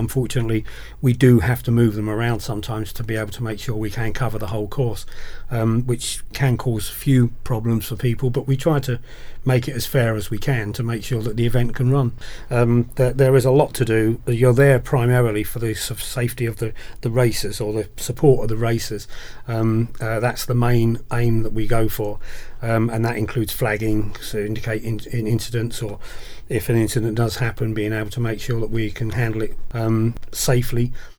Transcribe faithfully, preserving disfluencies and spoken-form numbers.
unfortunately we do have to move them around sometimes to be able to make sure we can cover the whole course, um, which can cause a few problems for people, but we try to make it as fair as we can to make sure that the event can run. Um, there, there is a lot to do. You're there primarily for the sort of safety of the, the racers, or the support of the racers. Um, uh, that's the main aim that we go for, um, and that includes flagging to indicate in, in incidents, or if an incident does happen, being able to make sure that we can handle it um, safely.